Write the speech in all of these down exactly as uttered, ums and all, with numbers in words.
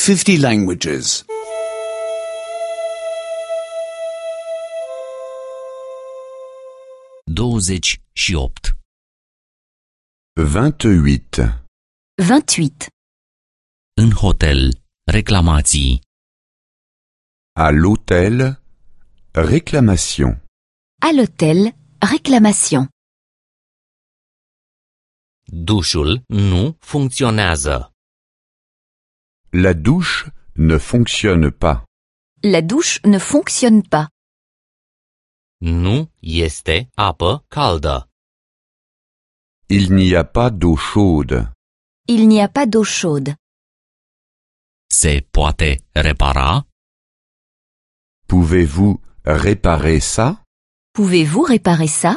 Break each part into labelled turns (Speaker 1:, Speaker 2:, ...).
Speaker 1: fifty languages.
Speaker 2: douăzeci și opt.
Speaker 3: vingt-huit.
Speaker 4: vingt-huit.
Speaker 2: În hotel, reclamații.
Speaker 3: À l'hôtel, réclamation.
Speaker 4: À l'hôtel, réclamation.
Speaker 2: Dușul nu funcționează.
Speaker 3: La douche ne fonctionne pas.
Speaker 4: La douche ne fonctionne pas.
Speaker 2: Nu este apă caldă.
Speaker 3: Il n'y a pas d'eau chaude.
Speaker 4: Il n'y a pas d'eau chaude.
Speaker 2: Se poate repara?
Speaker 3: Pouvez-vous réparer ça?
Speaker 4: Pouvez-vous réparer ça?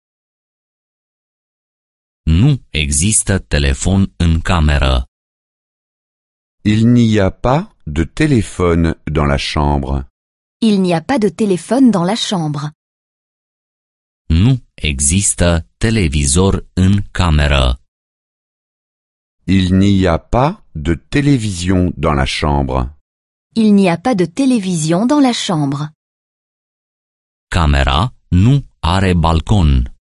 Speaker 2: Nu există telefon în cameră.
Speaker 3: Il n'y a pas de téléphone dans la chambre.
Speaker 4: Il n'y a pas de téléphone dans la chambre.
Speaker 2: Nu există televizor în cameră.
Speaker 3: Il n'y a pas de télévision dans la chambre.
Speaker 4: Il n'y a pas de télévision dans la chambre.
Speaker 2: Camera nu are balcon.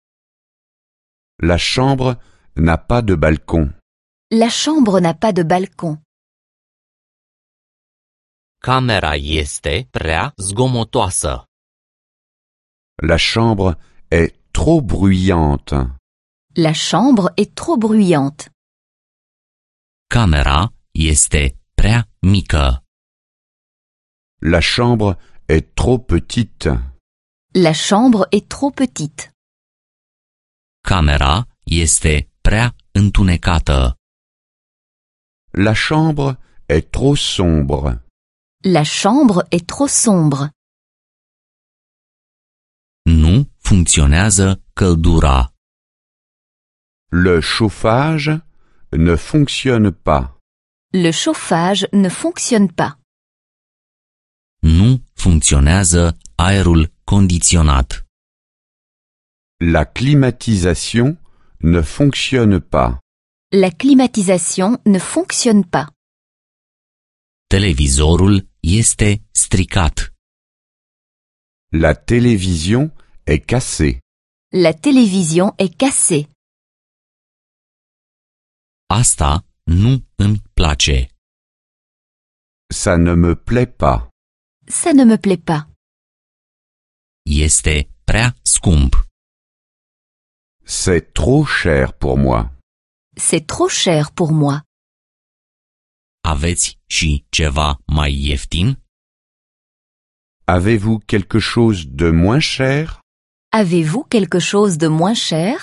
Speaker 3: La chambre n'a pas de balcon.
Speaker 4: La chambre n'a pas de balcon.
Speaker 2: Camera este prea zgomotoasă.
Speaker 3: La chambre est trop bruyante.
Speaker 4: La chambre est trop bruyante.
Speaker 2: Camera este prea mică.
Speaker 3: La chambre est trop petite.
Speaker 4: La chambre est trop petite.
Speaker 2: Camera este prea întunecată.
Speaker 3: La chambre est trop sombre.
Speaker 4: La chambre est trop sombre.
Speaker 2: Nu funcționează căldura.
Speaker 3: Le chauffage ne fonctionne pas.
Speaker 4: Le chauffage ne fonctionne pas.
Speaker 2: Nu funcționează aerul condiționat.
Speaker 3: La climatisation ne fonctionne pas.
Speaker 4: La climatisation ne fonctionne pas.
Speaker 2: Televizorul este stricat.
Speaker 3: La télévision est cassée.
Speaker 4: La télévision est cassée.
Speaker 2: Asta nu îmi place.
Speaker 3: Ça ne me plaît pas.
Speaker 4: Ça ne me plaît pas.
Speaker 2: Este prea scump.
Speaker 3: C'est trop cher pour moi.
Speaker 4: C'est trop cher pour moi.
Speaker 2: Aveți și ceva mai ieftin?
Speaker 3: Avez-vous quelque chose de moins cher?
Speaker 4: Avez-vous quelque chose de moins cher?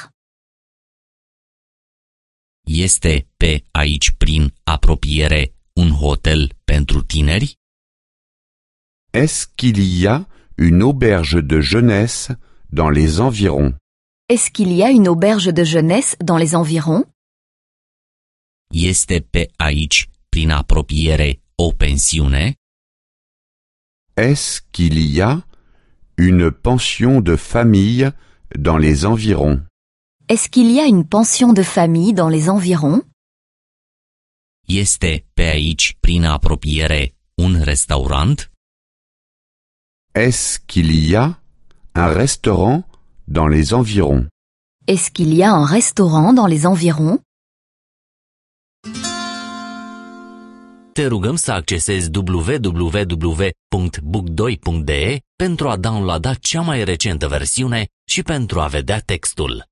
Speaker 2: Este pe aici prin apropiere un hotel pentru tineri?
Speaker 3: Est-ce qu'il y a une auberge de jeunesse dans les environs?
Speaker 4: Est-ce qu'il y a une auberge de jeunesse dans les environs?
Speaker 2: Este pe aici prin apropiere o pensiune?
Speaker 3: Est-ce qu'il y a une pension de famille dans les environs?
Speaker 4: Est-ce qu'il y a une pension de famille dans les environs?
Speaker 2: Este pe aici prin apropiere un restaurant?
Speaker 3: Est-ce qu'il y a un restaurant dans les environs?
Speaker 4: Est-ce qu'il y a un restaurant dans les environs?
Speaker 2: Te rugăm să accesezi w w w punct book doi punct d e pentru a downloada cea mai recentă versiune și pentru a vedea textul.